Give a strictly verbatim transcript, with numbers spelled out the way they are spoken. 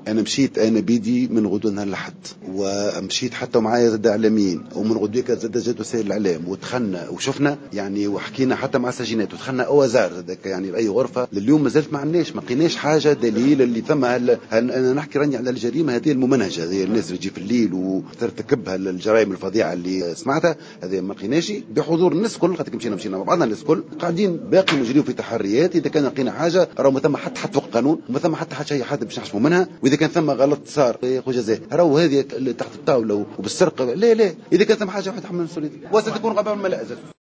انا مشيت انا بيدي من غدوه نهار الاحد، ومشيت حتى معايا زاد اعلاميين، ومن غدوه زاد جات وسائل الاعلام، ودخلنا وشفنا يعني، وحكينا حتى مع السجينات، ودخلنا اوزار هذاك يعني باي غرفه. لليوم مازالت ما عندناش ما لقيناش حاجه دليل اللي ثم. هل هل انا نحكي راني على الجريمه هذه الممنهجه، هذه الناس اللي تجي في الليل وترتكبها الجرائم الفظيعه اللي سمعتها، هذه ما لقيناش بحضور الناس الكل. خاطر مشينا مشينا مع بعضنا الناس الكل قاعدين باقي نجريو في تحريات. اذا كان لقينا حاجه راهو ما ثم حتى حتى فوق القانون، وما ثم حتى حتى شيء حد باش نحشموا منها. واذا كان ثم غلط صار ياخذ جزاء، راهو هذه تحت الطاوله وبالسرقه. لا لا، اذا كان ثم حاجه واحد يحمل مسؤوليته، وستكون غباء من لا أزل.